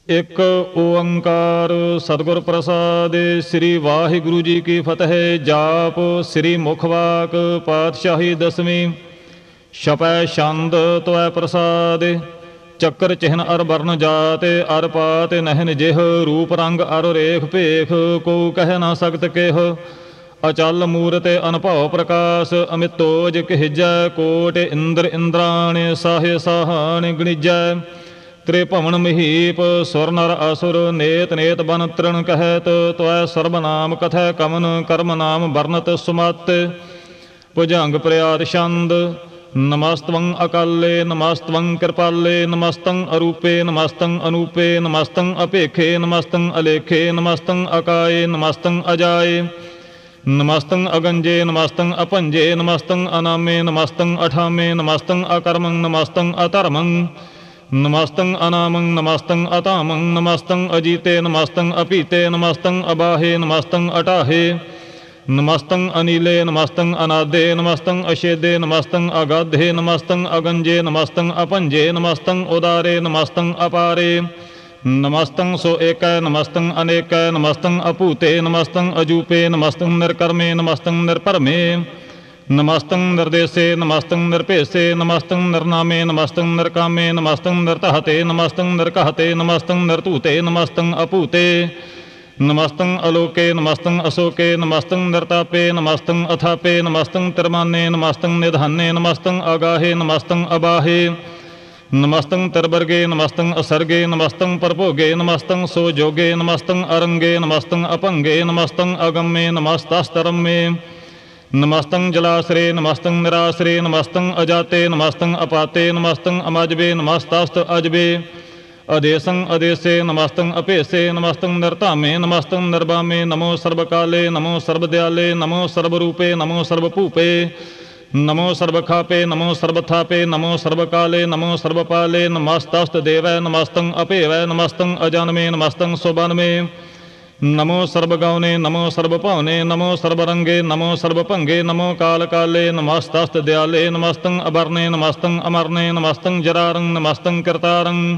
ਇੱਕ ਓੰਕਾਰ ਸਤਿਗੁਰ ਪ੍ਰਸਾਦਿ। ਸ੍ਰੀ ਵਾਹਿਗੁਰੂ ਜੀ ਕੀ ਫਤਿਹ। ਜਾਪ ਸ੍ਰੀ ਮੁਖਵਾਕ ਪਾਤਸ਼ਾਹੀ ਦਸਵੀਂ। ਛਪੈ ਛੰਦ ਤਵੈ ਪ੍ਰਸਾਦਿ। ਚੱਕਰ ਚਿਹਨ ਅਰ ਵਰਨ ਜਾਤ ਅਰ ਪਾਤ ਨਹਿਨ ਜਿਹ। ਰੂਪ ਰੰਗ ਅਰ ਰੇਖ ਭੇਖ ਕੋ ਕਹਿ ਨਾ ਸਕਤ ਕਿਹ। ਅਚਲ ਮੂਰਤ ਅਨਭਉ ਪ੍ਰਕਾਸ਼ ਅਮਿਤੋਜ ਕਹਿਜੈ। ਕੋਟ ਇੰਦਰ ਇੰਦਰਾਣ ਸਾਹੇ ਸਾਹਾਣ ਗਣਿਜੈ। ਤ੍ਰਿਭਵਨ ਮਹੀਪ ਸੁਰ ਨਰ ਅਸੁਰ ਨੇਤ ਨੇਤ ਬਨ ਤ੍ਰਿਣ ਕਹਿਤ। ਤਵੈ ਸਰਬ ਨਾਮ ਕਥੈ ਕਵਨ ਕਰਮ ਨਾਮ ਵਰਨਤ ਸੁਮਤ। ਭੁਜੰਗ ਪ੍ਰਿਆਤ ਛੰਦ। ਨਮਸਤਵੰ ਅਕਾਲੇ ਨਮਸਤਵੰ ਕਿਰਪਾਲੇ ਨਮਸਤੰ ਅਰੂਪੇ ਨਮਸਤੰ ਅਨੂਪੇ ਨਮਸਤੰ ਅਭੇਖੇ ਨਮਸਤੰ ਅਲੇਖੇ ਨਮਸਤੰ ਅਕਾਏ ਨਮਸਤੰ ਅਜਾਏ ਨਮਸਤੰ ਅਗੰਜੇ ਨਮਸਤੰ ਅਭੰਜੇ ਨਮਸਤੰ ਅਨਾਮੇ ਨਮਸਤੰ ਅਠਾਮੇ ਨਮਸਤੰ ਅਕਰਮੰ ਨਮਸਤੰ ਅਧਰਮੰ ਨਮਸਤੰ ਅਨਾਮੰ ਨਮਸਤੰ ਅਧਾਮੰ ਨਮਸਤੰ ਅਜੀਤੇ ਨਮਸਤੰ ਅਪੀਤੇ ਨਮਸਤੰ ਅਬਾਹੇ ਨਮਸਤੰ ਅਟਾਹੇ ਨਮਸਤੰ ਅਨੀਲੇ ਨਮਸਤੰ ਅਨਾਦੇ ਨਮਸਤੰ ਅਛੇਦੇ ਨਮਸਤੰ ਅਗਾਧੇ ਨਮਸਤੰ ਅਗੰਜੇ ਨਮਸਤੰ ਅਭੰਜੇ ਨਮਸਤੰ ਉਦਾਰੇ ਨਮਸਤੰ ਅਪਾਰੇ ਨਮਸਤੰ ਸੋ ਏਕੈ ਨਮਸਤੰ ਅਨੇਕੈ ਨਮਸਤੰ ਅਭੂਤੇ ਨਮਸਤੰ ਅਜੂਪੇ ਨਮਸਤੰ ਨਿਰਕਰਮੇ ਨਮਸਤੰ ਨਿਰਭਰਮੇ ਨਮਸਤੰ ਨਿਰਦੇਸੇ ਨਮਸਤੰ ਨਿਰਭੇਸੇ ਨਮਸਤੰ ਨਿਰਨਾਮੇ ਨਮਸਤੰ ਨਿਰਕਾਮੇ ਨਮਸਤੰ ਨਿਰਤਹਤੇ ਨਮਸਤੰ ਨਿਰਕਹਤੇ ਨਮਸਤੰ ਨਿਰਧੂਤੇ ਨਮਸਤੰ ਅਭੂਤੇ ਨਮਸਤੰ ਅਲੋਕੇ ਨਮਸਤੰ ਅਸੋਕੇ ਨਮਸਤੰ ਨਿਰਤਾਪੇ ਨਮਸਤੰ ਅਥਾਪੇ ਨਮਸਤੰ ਤਿਰਮਾਨੇ ਨਮਸਤੰ ਨਿਧਾਨੇ ਨਮਸਤੰ ਅਗਾਹੇ ਨਮਸਤੰ ਅਬਾਹੇ ਨਮਸਤੰ ਤਿਰਵਰਗੇ ਨਮਸਤੰ ਅਸਰਗੇ ਨਮਸਤੰ ਪਰਭੋਗੇ ਨਮਸਤੰ ਸੋਜੋਗੇ ਨਮਸਤੰ ਅਰੰਗੇ ਨਮਸਤੰ ਅਭੰਗੇ ਨਮਸਤੰ ਅਗੰਮੇ ਨਮਸਤਸਤਰਮੇ ਨਮਸਤੰ ਜਲਾਸਰੇ ਨਮਸਤੰ ਨਿਰਾਸਰੇ ਨਮਸਤੰ ਅਜਾਤੇ ਨਮਸਤੰ ਅਪਾਤੇ ਨਮਸਤੰ ਅਮਜਬੇ ਨਮਸਤਸਤ ਅਜਬੇ ਅਦੇਸੰ ਅਦੇਸੇ ਨਮਸਤੰ ਅਭੇਸੇ ਨਮਸਤੰ ਨਿਰਧਾਮੇ ਨਮਸਤੰ ਨਿਰਬਾਮੇ ਨਮੋ ਸਰਬਕਾਲੇ ਨਮੋ ਸਰਬਦਿਆਲੇ ਨਮੋ ਸਰਬਰੂਪੇ ਨਮੋ ਸਰਬਭੂਪੇ ਨਮੋ ਸਰਬਖਾਪੇ ਨਮੋ ਸਰਬਥਾਪੇ ਨਮੋ ਸਰਬਕਾਲੇ ਨਮੋ ਸਰਬਪਾਲੇ ਨਮਸਤਸਤ ਦੇਵੈ ਨਮਸਤੰ ਅਭੇਵੈ ਨਮਸਤੰ ਅਜਨਮੇ ਨਮਸਤੰ ਸੁਬਨਮੇ ਨਮੋ ਸਰਬਗਾਉਨੇ ਨਮੋ ਸਰਬਭਾਉਨੇ ਨਮੋ ਸਰਬਰੰਗੇ ਨਮੋ ਸਰਬਭੰਗੇ ਨਮੋ ਕਾਲ ਕਾਲੇ ਨਮਸਤਸਤ ਦਿਆਲੇ ਨਮਸਤੰ ਅਬਰਨੇ ਨਮਸਤੰ ਅਮਰਨੇ ਨਮਸਤੰ ਜਰਾਰੰ ਨਮਸਤੰ ਕਰਤਾਰੰ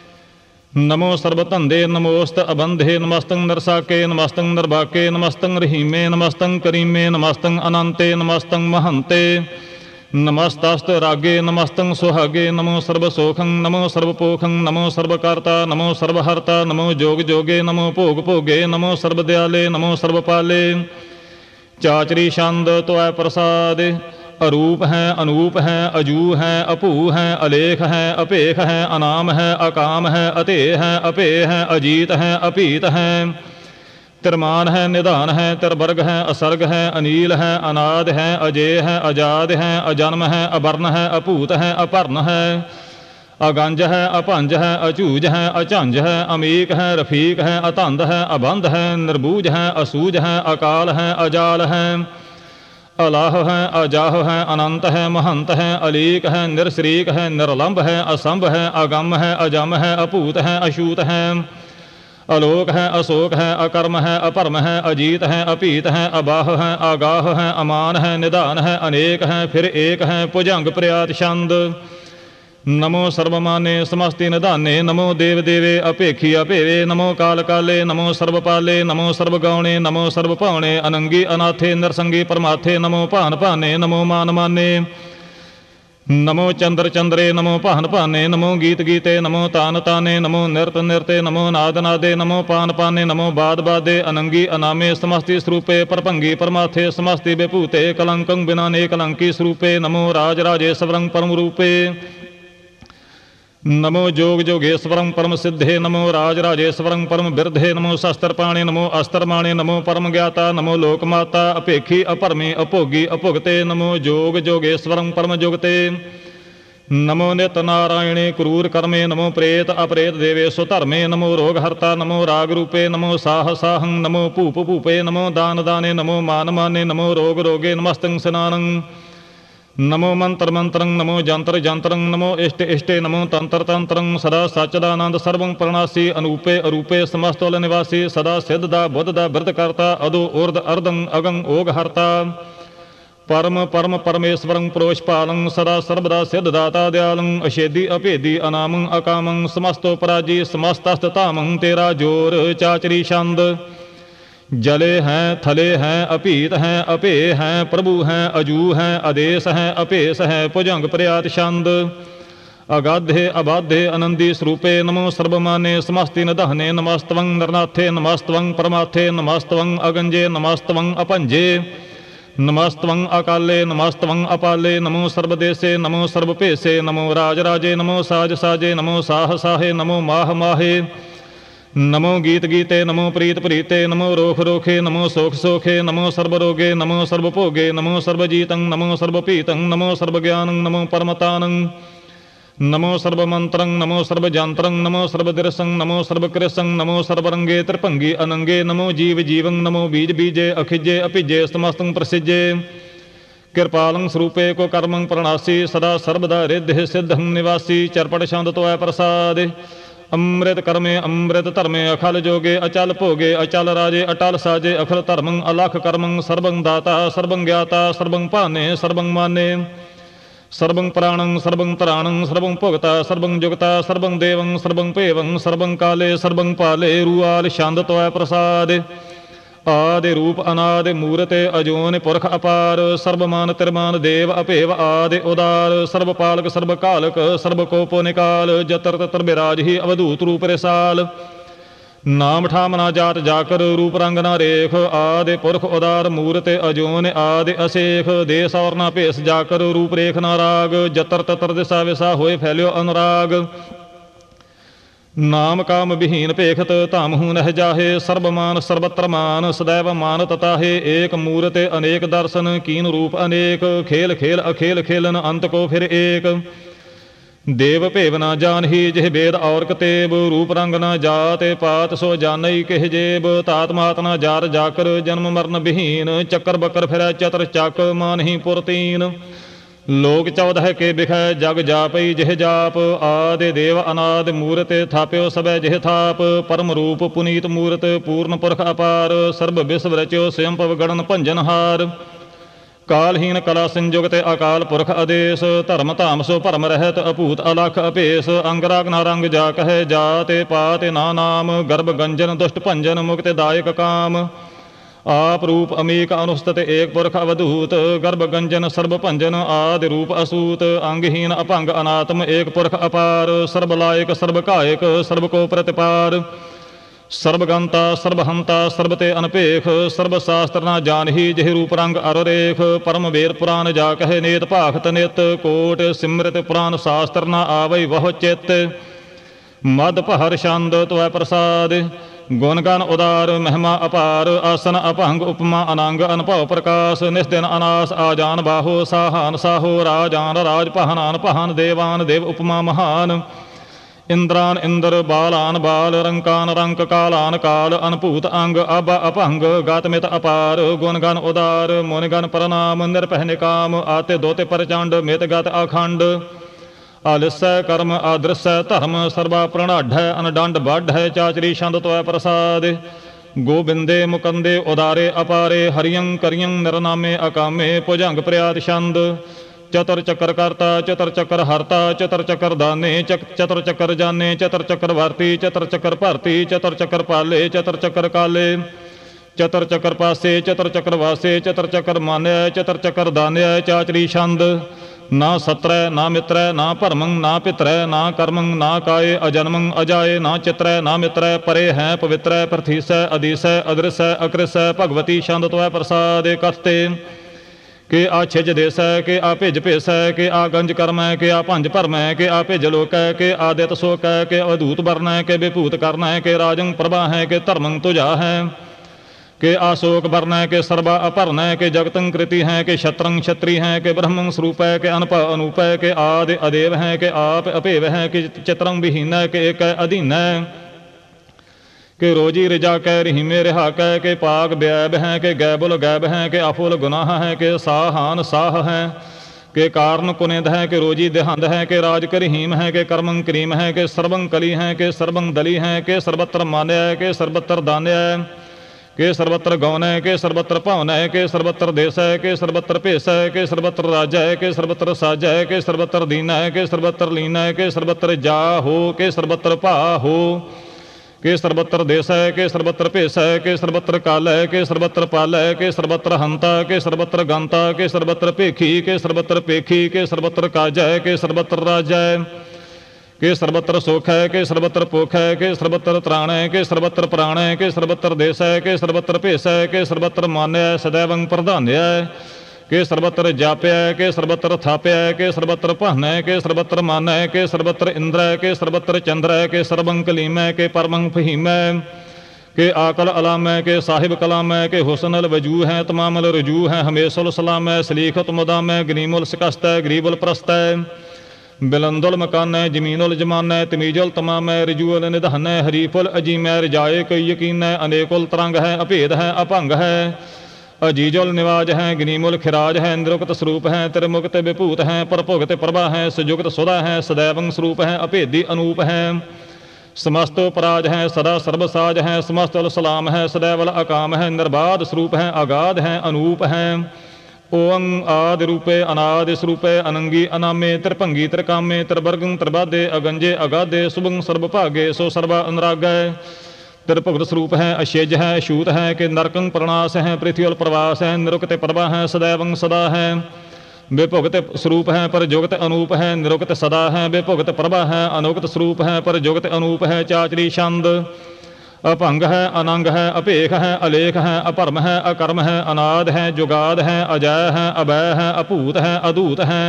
ਨਮੋ ਸਰਬਧੰਦੇ ਨਮੋਸਤ ਅਬੰਧੇ ਨਮਸਤੰ ਨਰਸਾਕੇ ਨਮਸਤੰ ਨਿਰਬਾਕੇ ਨਮਸਤੰ ਰਹੀਮੇ ਨਮਸਤੰ ਕਰੀਮੇ ਨਮਸਤੰ ਅਨੰਤੇ ਨਮਸਤੰ ਮਹੰਤੇ ਨਮਸਤਸਤ ਰਾਗੇ ਨਮਸਤੰ ਸੁਹਾਗੇ ਨਮੋ ਸਰਬ ਸੋਖੰ ਨਮੋ ਸਰਬ ਪੋਖੰ ਨਮੋ ਸਰਬ ਕਰਤਾ ਨਮੋ ਸਰਬ ਹਰਤਾ ਨਮੋ ਜੋਗ ਜੋਗੇ ਨਮੋ ਭੋਗ ਭੋਗੇ ਨਮੋ ਸਰਬ ਦਿਆਲੇ ਨਮੋ ਸਰਬ ਪਾਲੇ। ਚਾਚਰੀ ਛੰਦ ਤਵੈ ਪ੍ਰਸਾਦਿ। ਅਰੂਪ ਹੈ ਅਨੂਪ ਹੈ ਅਜੂ ਹੈ ਅਭੂ ਹੈ ਅਲੇਖ ਹੈ ਅਭੇਖ ਹੈ ਅਨਾਮ ਹੈ ਅਕਾਮ ਹੈ ਅਧੇ ਹੈ ਅਭੇ ਹੈ ਅਜੀਤ ਹੈ ਅਭੀਤ ਹੈ ਤਿਰਮਾਨ ਹੈ ਨਿਧਾਨ ਹੈ ਤਿਰਵਰਗ ਹੈ ਅਸਰਗ ਹੈ ਅਨੀਲ ਹੈ ਅਨਾਦ ਹੈ ਅਜੇ ਹੈ ਅਜਾਦ ਹੈ ਅਜਨਮ ਹੈ ਅਵਰਨ ਹੈ ਅਭੂਤ ਹੈ ਅਭਰਨ ਹੈ ਅਗੰਜ ਹੈ ਅਭੰਜ ਹੈ ਅਝੂਜ ਹੈ ਅਝੰਜ ਹੈ ਅਮੀਕ ਹੈ ਰਫੀਕ ਹੈ ਅਤੰਦ ਹੈ ਅਬੰਧ ਹੈ ਨਿਰਬੂਜ ਹੈ ਅਸੂਜ ਹੈ ਅਕਾਲ ਹੈ ਅਜਾਲ ਹੈ ਅਲਾਹ ਹੈ ਅਜਾਹ ਹੈ ਅਨੰਤ ਹੈ ਮਹੰਤ ਹੈ ਅਲੀਕ ਹੈ ਨਿਰਸਰੀਕ ਹੈ ਨਿਰਲੰਭ ਹੈ ਅਸੰਭ ਹੈ ਅਗੰਮ ਹੈ ਅਜਮ ਹੈ ਅਭੂਤ ਹੈ ਅਛੂਤ ਹੈ ਅਲੋਕ ਹੈ ਅਸੋਕ ਹੈ ਅਕਰਮ ਹੈ ਅਭਰਮ ਹੈ ਅਜੀਤ ਹੈ ਅਭੀਤ ਹੈ ਅਬਾਹ ਹੈ ਆਗਾਹ ਹੈ ਅਮਾਨ ਹੈ ਨਿਧਾਨ ਹੈ ਅਨੇਕ ਹੈ ਫਿਰ ਏਕ ਹੈ ਭੁਜੰਗ ਪ੍ਰਿਆਤ ਛੰਦ। ਨਮੋ ਸਰਬਮਾਨੇ ਸਮਸਤੀ ਨਿਧਾਨੇ ਨਮੋ ਦੇਵ ਦੇਵੇ ਅਭੇਖੀ ਅਭੇਵੇ ਨਮੋ ਕਾਲ ਕਾਲੇ ਨਮੋ ਸਰਬਪਾਲੇ ਨਮੋ ਸਰਬਗਾਉਣੇ ਨਮੋ ਸਰਬਭਾਉਣੇ ਅਨੰਗੀ ਅਨਾਥੇ ਨਿਰਸੰਗੀ ਪਰਮਾਥੇ ਨਮੋ ਭਾਨ ਭਾਨੇ ਨਮੋ ਮਾਨ ਮਾਨੇ ਨਮੋ ਚੰਦਰ ਚੰਦਰੇ ਨਮੋ ਭਾਨ ਭਾਨੇ ਨਮੋ ਗੀਤ ਗੀਤੇ ਨਮੋ ਤਾਨ ਤਾਨੇ ਨਮੋ ਨਿਰਤ ਨਿਰਤੇ ਨਮੋ ਨਾਦ ਨਾਦੇ ਨਮੋ ਪਾਨ ਪਾਨੇ ਨਮੋ ਬਾਦ ਬਾਦੇ ਅਨੰਗੀ ਅਨਾਮੇ ਸਮਸਤੀ ਸਰੂਪੇ ਪਰਭੰਗੀ ਪਰਮਾਥੇ ਸਮਸਤੀ ਵਿਭੂਤੇ ਕਲੰਕੰ ਬਿਨਾ ਨੇ ਕਲੰਕੀ ਸਰੂਪੇ ਨਮੋ ਰਾਜ ਰਾਜੇ ਸਵਰੰ ਪਰਮ ਰੂਪੇ ਨਮੋ ਜੋਗ ਜੋਗੇਸ਼ਵਰੰ ਪਰਮ ਸਿੱਧੇ ਨਮੋ ਰਾਜ ਰਾਜੇਸ਼ਵਰੰ ਪਰਮ ਬਿਰਧੇ ਨਮੋ ਸ਼ਸਤਰ ਪਾਣੇ ਨਮੋ ਅਸਤਰ ਮਾਣੇ ਨਮੋ ਪਰਮ ਗਿਆਤਾ ਨਮੋ ਲੋਕ ਮਾਤਾ ਅਭੇਖੀ ਅਭਰਮੀ ਅਭੋਗੀ ਅਭੁਗਤੇ ਨਮੋ ਜੋਗ ਜੋਗੇਸ਼ਵਰੰ ਪਰਮ ਜੁਗਤੇ ਨਮੋ ਨਿਤ ਨਾਰਾਇਣੇ ਕਰੂਰ ਕਰਮੇ ਨਮੋ ਪ੍ਰੇਤ ਅਪਰੇਤ ਦੇਵੇ ਸੁਧਰਮੇ ਨਮੋ ਰੋਗ ਹਰਤਾ ਨਮੋ ਰਾਗ ਰੂਪੇ ਨਮੋ ਸਾਹ ਸਾਹੰ ਨਮੋ ਭੂਪ ਭੂਪੇ ਨਮੋ ਦਾਨ ਦਾਨੇ ਨਮੋ ਮਾਨ ਮਾਨੇ ਨਮੋ ਰੋਗ ਰੋਗੇ ਨਮਸਤੰ ਸਨਾਨੰ ਨਮੋ ਮੰਤਰ ਮੰਤਰੰ ਨਮੋ ਜੰਤਰ ਜੰਤਰੰ ਨਮੋ ਇਸ਼ਟ ਇਸ਼ਟੇ ਨਮੋ ਤੰਤਰ ਤੰਤਰੰ ਸਦਾ ਸਚਦਾਨੰਦ ਸਰਵੰ ਪ੍ਰਣਾਸੀ ਅਨੂਪੇ ਅਰੂਪੇ ਸਮਸਤੁਲ ਨਿਵਾਸੀ ਸਦਾ ਸਿੱਧ ਦਾ ਬੁੱਧ ਦਾ ਬਿਰਧ ਕਰਤਾ ਅਦੋ ਉਰਦ ਅਰਦੰ ਅਗੰ ਓਗ ਹਰਤਾ परम परम परमेश्वरं प्रोषपालं सदा सर्वदा सिद्धदाता दयालं अषेदी अभेदी अनामं अकामं समस्तो पराजी समस्तस्ततामं तेरा जोर चाचरी छंद। जले हैं थले हैं अपीत हैं अपे हैं प्रभु हैं अजू हैं आदेश हैं अपेस हैं भुजंग प्रयात छंद। अगाधे अबाधे आनंदी स्वरूपे नमो सर्वमाने समस्ति निदहने नमस्तवं नरनाथे नमस्तवं परमाथे नमस्तवं अगंजे नमस्तवं अपंजे नमस्तवं अकाले नमस्तवं अपाले नमो सर्वदेशे नमो सर्वपेशे नमो राजराजे नमो साज साजे नमो साह साहे नमो माह माहे नमो गीत गीते नमो प्रीत प्रीते नमो रोख रोखे नमो सोख सोखे नमो सर्वरोगे नमो सर्वभोगे नमो सर्वजीतं नमो सर्वपीतं नमो सर्वज्ञानं नमो परमतानं नमो सर्वमंत्रं नमो सर्वजंत्रं नमो सर्वदिरसं नमो सर्वकृसं नमो सर्वरंगे त्रिभंगी अनंगे नमो जीव जीवं नमो बीज बीजे अखिजे अपिजे समस्तं प्रसिजे कृपालं स्वरूपे को कर्मं प्रणासी सदा सर्वदा रिद्धि सिद्धं निवासी चरपट छंद तो प्रसाद। अमृत कर्मे अमृत धर्मे अखल जोगे अचल भोगे अचल राजे अटल साजे अखल धर्मं अलख कर्मं सर्वं दाता सर्वं ज्ञाता सर्वं पाने सर्वं माने सर्वं प्राणं सर्वं तराणं सर्वं भुगता सर्वं जुगता सर्वं देवं सर्वं पेवं सर्वं काले सर्वं पाले रुआल छंद त्वै प्रसाद। आदि रूप अनादि मूर्ते अजोन पुरख अपार सर्वमान तिरमान देव अपेव आदि उदार सर्वपालक सर्वकालक सर्वकोपो निकाल जतर तत्र विराज ही अवधूत रूप रिसाल। नाम ठाम ना जात जाकर रूप रंग ना रेख आदि पुरख उदार मूर्ते अजोन आदि असेख देश और ना भेस जाकर रूप रेख ना राग जतर ततर दिशा विशा होए फैल्यो अनुराग। नाम काम विहीन पेखत धाम हूँ नह जाहे सर्वमान सर्वत्र मान सदैव मान तताहे एक मूर्ते अनेक दर्शन कीन रूप अनेक खेल खेल अखेल खेलन अंत को फिर एक। देव भेव ना जान ही जिह वेद और कतेब रूप रंग ना जाते पात सो जानई किह जेब तात मात ना जार जाकर जन्म मरण विहीन चक्कर बकर फिर चतर चक मान ही पुरतीन। लोक 14 के बिखै जग जापई जिह जाप आदि देव अनादि मूर्त थाप्यो सबै जिह थाप परम रूप पुनीत मूर्त पूर्ण पुरख अपार सर्व विश्व रच्यो स्वयं पव गणन भंजन हार। कालहीन कला संयुगत अकाल पुरख आदेश धर्म धाम सो भरम रहत अभूत अलख अभेस अंगराग ना रंग जा कह जाते पाते ना नाम गर्भ गंजन दुष्ट भंजन मुक्ति दायक काम। आप रूप अमीक अनुस्तत एक पुरख अवधूत गर्भ गंजन सर्व भंजन आदि रूप असूत अंगहीन अपंग अनात्म एक पुरख अपार सर्वलायक सर्वकायक सर्व को प्रतिपार सर्वगंता सर्वहंता सर्वते अनपेख सर्वशास्त्र ना जान ही जिह रूप रंग अररेख परम वेद पुराण जा कहे नेत भाखत नित कोट सिमृत पुराण शास्त्र ना आवई वह चित मद पहर छंद त्वै प्रसाद। गुणगान उदार महिमा अपार आसन अपंग उपमा अनंग अनुभव प्रकाश निस्दिन अनास आजान बाहो साहान साहो राजान राज पहनान पहन देवान देव उपमा महान। इंद्रान इंद्र बालान बाल रंकान रंक कालान काल अनभूत अंग अब अपंग गातमित अपार गुणगन उदार मुनिगन प्रणाम निरपह निकाम आते दोते प्रचंड मित गत अखंड। आलस्य कर्म आदृश्य धर्म सर्वा प्रणाढ़ अनडंड बाढ़ चाचरी छंद त्वै प्रसाद। गोबिंदे मुकंदे उदारे अपारे हरियं करियं निरनामे अकामे भुजंग प्रयात छंद। चतर चक्कर करता चतर चक्कर हरता चतर चक्कर दाने चतर चक्कर जाने चतर चक्कर भारती चतर चक्कर भारती चतर चक्कर पाले चतर चक्कर काले चतर चक्कर पासे चतर चक्कर वासे चतर चक्कर मान्य चतर चक्कर दान्य चाचरी छंद। ना सत्र ना मित्र ना भरमं ना पित्र ना कर्मं ना काय अजन्मं अजाए ना चित्र ना मित्र परे हैं पवित्र प्रथीस अधीस अदृश अकृस भगवती छंद त्वै प्रसाद। कथते के आ छिज देस है के आ भिज भेस है के आ गंज कर्म है के आ भंज भरम है के आ भिज लोक है के आदित शोक है के अवधूत वर्ण है के विभूत कर्ण है के राजंग प्रभा है के धर्मं तुझा है के आशोक वर्ण है के सर्वा अपर्ण है के जगतं कृति है के क्षत्रं क्षत्रि है के ब्रह्मं स्वरूप है के अनप अनूप है के आदि अदेव है के आप अपेव है कि चित्रं विहीन है के एक अधीन है कि रोजी रिजा कै रहीमे रिहा कै के पाग ब्याब हैं के गैबुल गैब हैं के अफुल गुनाह हैं के साहान साह हैं के कारण कुनेद है के रोजी देहंद है के राज करीम है के कर्मं करीम है के सर्वं कली है के सर्वं दली है के सर्वत्र मान्य है के सर्वत्र दान्य है के सर्वत्र गौनय के सर्वत्र भावनय के सर्वत्र देशय के सर्वत्र भेषय के सर्वत्र राजय के सर्वत्र साजय के सर्वत्र दीनय के सर्वत्र लीनय के सर्वत्र जाहो के सर्वत्र पाहो के सर्वत्र देशय के सर्वत्र भेषय के सर्वत्र कालय के सर्वत्र पालय के सर्वत्र हंता के सर्वत्र गंता के सर्वत्र पेखी के सर्वत्र पेखी के सर्वत्र काजय के सर्वत्र राजय के सर्वत्र सोखय के सर्वत्र पोखय के सर्वत्र त्राणय के सर्वत्र प्राणय के सर्वत्र देशय के सर्वत्र भेषय के सर्वत्र मान्य सदैवं प्रधान्य के सर्वत्र जाप्य के सर्वत्र थाप्य के सर्वत्र पहनय के सर्वत्र मानय के सर्वत्र इंद्र के सर्वत्र चंद्र के सर्वं कलीमय के परमं फहीमय के आकल अलामय के साहिब कलामय के हुसनल वजू हैं तमामल रजू हैं हमेशुल सलामय सलीखत मुदामय गनीमुल शिकस्त गरीबुल प्रस्त बिलंदुल मकान जमीनुल जमान तमीजुल तमाम रजूल निधन हरीफुल अजीम रजाए कोई यकीन अनेकुल तरंग है अभेद है अभंग है अजीजुल निवाज है गनीमुल खिराज है निरुक्त स्वरूप है त्रिमुक्त विभूत हैं परभुगत प्रभा है सुजुगत सुधा है सदैवं स्वरूप है अभेदी अनूप है समस्तो पराज है सदा सर्वसाज है समस्तुल सलाम है सदैवल अकाम है निर्बाध स्वरूप है अगाध है अनूप है ओं आदि रूपे अनादि स्वरूपे अनंगी अनामे त्रिभंगी त्रिकामे त्रिवर्गं त्रिबाधे अगंजे अगाधे शुभं सर्वभागे सो सर्वा अनुरागय त्रिभुगत स्वरूप है अशेज है अशूत है कि नरकं प्रणास है पृथ्वी प्रवास है निरुक्त प्रभा है सदैवं सदा है विभुगत स्वरूप है पर जुगत अनूप है निरुक्त सदा है विभुगत प्रभा है अनुगत स्वरूप है पर जुगत अनूप है चाचरी छंद अभंग है अनंग है अपेख है अलेख है अपरम है अकर्म है अनाद है जुगाद है अजय है अभय है अपूत है अदूत है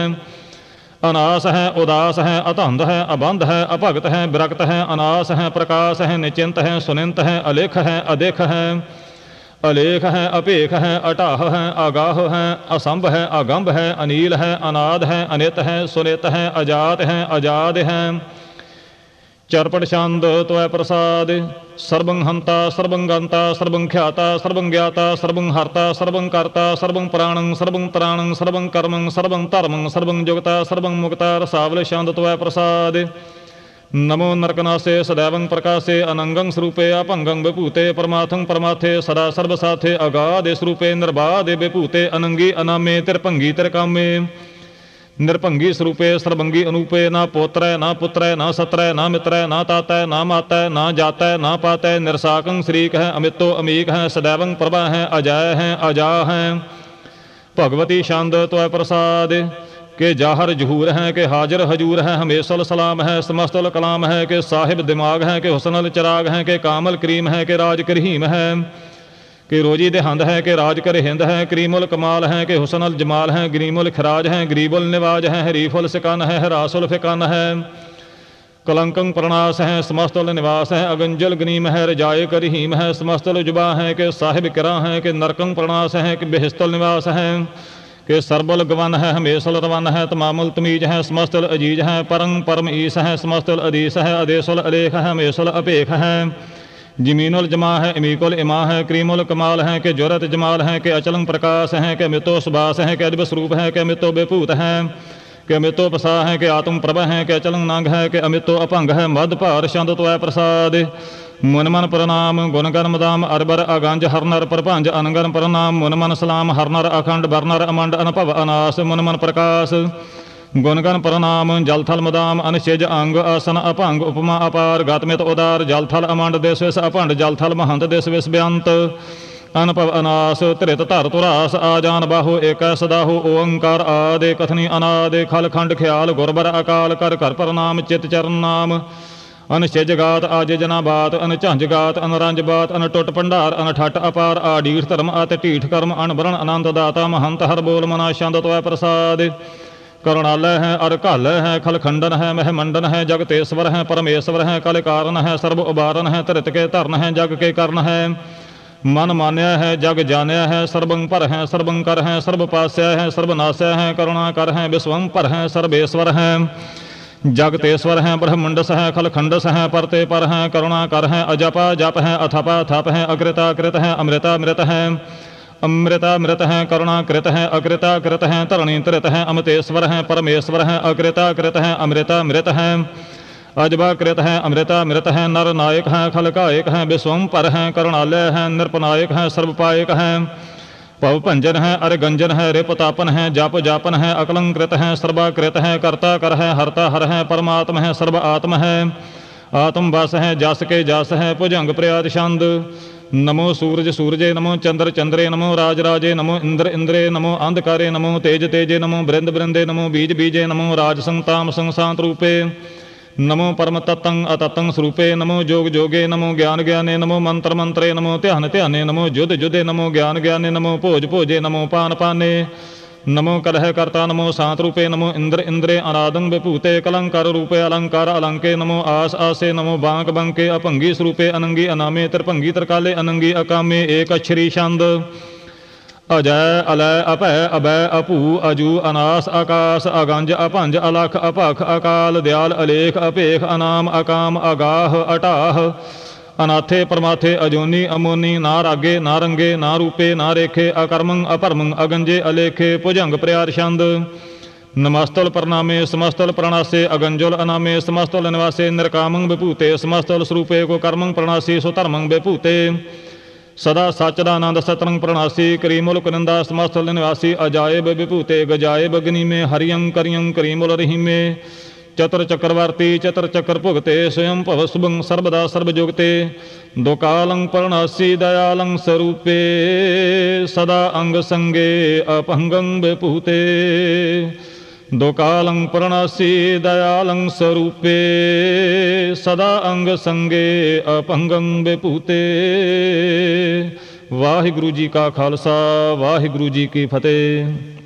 अनास है उदास है अतंध है अबंध है अभगत है विरक्त है अनास है प्रकाश है निचिंत है सुनिंत है अलेख है अदेख है अलेख है अपेख है अटाह है आगाह है असंभ है अगंभ है अनील है अनाद है अनित है सुनित है अजात है अजाद है चरपट छंद त्वय प्रसाद सर्वं हंता सर्वं गंता सर्वं ख्याता सर्वं ज्ञाता सर्वं हर्ता सर्वं कर्ता सर्वं प्राणं सर्वं त्राणं सर्वं कर्मं सर्वं धर्मं सर्वं जुगता सर्वं मुक्ता रसावल छंद त्वय प्रसाद नमो नरकनासे सदैवं प्रकाशे अनंगं स्वरूपे अपंगं विभूते परमार्थं परमार्थे सदा सर्वसाथे अगाधे स्वरूपे निर्बाधे विभूते अनंगी अनामे त्रिभंगी त्रिकामे निरभंगी स्वरूपे सर्वंगी अनूपे ना पोत्र ना पुत्र ना सत्र ना मित्र ना तात ना मात ना जात ना पात निरसाकं श्रीक है अमितो अमीक है सदैवं प्रभा है अजय है अजा है भगवती छंद त्वय प्रसाद के जाहर जहूर है के हाजिर हजूर है हमेशुल सलाम है समस्तुल कलाम है के साहिब दिमाग है के हुसनल चिराग है के कामल करीम है के राज करीम है कि रोजी देहंद है कि राज कर हिंद है करीमुल कमाल है कि हुसनल जमाल है गरीमुल खराज है गरीबुल निवाज है हरीफुल सिकन है हरासुल फिकन है कलंकं प्रणास है समस्तुल निवास है अगंजल गनीम है रजाए करीम है समस्तुल जुबा है कि साहिब किरा है कि नरकं प्रणास है कि बेहिस्तुल निवास है कि सरबुल गवन है हमेशुल रवन है तमामुल तमीज है समस्तुल अजीज है परं परम ईस है समस्तुल अदीस है अदेशुल अलेख है हमेशुल अपेख है जमीनुल जमा है अमीकुल इमा है करीमुल कमाल है कि जुरत जमाल है कि अचलं प्रकाश है कि अमितो सुबास है कि अद्भुत स्वरूप है कि अमितो बेपूत है कि अमितो पसा है कि आत्म प्रभ है कि अचलं नांग है कि अमितो अपंग है मद भार छंद त्वय प्रसाद मुनमन प्रणाम गुणगन मदाम अरबर अगंज हरनर प्रभंज अनगन प्रणाम मुनमन सलाम हरनर अखंड बरनर अमंड अनभव अनास मुनमन प्रकाश गुणगन प्रणाम जलथल मदाम अनशिज अंग आसन अभंग उपमा अपार गातमित उदार जलथल अमंड देश विश अभंड जलथल महंत देश विश बेअंत अनपव अनास त्रित धर तुरास आजान बाहु एक सदाहु ओंकार आदि कथनी अनादि खल खंड ख्याल गुरबर अकाल कर कर प्रणाम चित चरण नाम अनशिज गात आज जना बात अन झंझ गात अनरंज बात अन टुट भंडार अन ठट अपार आडीठ धर्म अत टीठ कर्म अनबरण अनंत दाता महंत हर बोल मना छंद त्वय प्रसाद करुणालय है अरकाल है खलखंडन है महमंडन है जगतेश्वर है परमेश्वर है कल कारण है सर्व उबारन है तृत के धरन है जग के कर्ण है मन मान्य है जग जान्य है सर्वं पर है सर्वं कर है सर्वपास्य है सर्वनाश्य है करुणाकर है विश्वं पर है सर्वेश्वर है जगतेश्वर है ब्रह्मंडस है खलखंडस है परते पर है करुणाकर है अजपा जप है अथपा थप है अकृता कृत है अमृता मृत है अमृता मृत है करुणाकृत है अकृता कृत है तरणीकृत है अमृतेश्वर है परमेश्वर है अकृता कृत है अमृता मृत है अजबा कृत है अमृता मृत है नर नायक है खलकायक है विश्वम्पर है करुणालय है नृपनायक है सर्वपायक है पव भंजन है अरगंजन है रिपतापन है जाप जापन है अकलंकृत है सर्वाकृत है कर्ता कर है हरता हर है परमात्म है सर्व आत्म है आत्म बस है जस के जस है भुजंग प्रयात छंद नमो सूरज सूरजे नमो चंद्र चंद्रे नमो राज राजे नमो इंद्र इंद्रे नमो अंधकारे नमो तेज तेजे नमो बृंद बृंदे नमो बीज बीजे नमो राज संताम संसांत रूपे नमो परम तत्तं अतत्तं स्वरूपे नमो जोग जोगे नमो ज्ञान ज्ञाने नमो मंत्र मंत्रे नमो ध्यान ध्याने नमो युद्ध युद्धे नमो ज्ञान ज्ञाने नमो भोज भोजे नमो पान पाने नमो कलह कर्ता नमो शांत रूपे नमो इंद्र इंद्रे अनादं विभूते कलंकार रूपे अलंकार अलंके नमो आस आसे नमो बांक बंके अपंगी स्वरूपे अनंगी अनामे त्रिभंगी त्रिकाले अनंगी अकामे एक अक्षरी छंद अजय अलय अपय अभय अपू अजू अनास आकाश अगंज अपंज अलख अपख अकाल दयाल अलेख अपेख अनाम अकाम अगाह अटाह अनाथे परमाथे अजोनी अमोनी ना रागे ना रंगे ना रूपे ना रेखे अकर्मं अपरमं अगंजे अलेखे भुजंग प्रयार छंद नमस्तल प्रणामे समस्तल प्रणासे अगंजोल अनामे समस्तल निवासे निरकामं विभूते समस्तल स्वरूपे को कर्मं प्रणासी सुधर्मं विभूते सदा सचदानंद सतरंग प्रणासी करीमुल कुनिंदा समस्तल निवासी अजायब विभूते गजायब अग्नि में हरियं करियं करीमुल रहीमे चतर चक्रवर्ती चतर चक्र भुगते स्वयं भव शुभं सर्वदा सर्वजुगते दोकालं प्रणासी दयालं स्वरूपे सदा अंग संगे अपहंगं विभूते दोकालं प्रणासी दयालं स्वरूपे सदा अंग संगे अपहंगं विभूते। वाहिगुरु जी का खालसा वाहिगुरु जी की फतेह।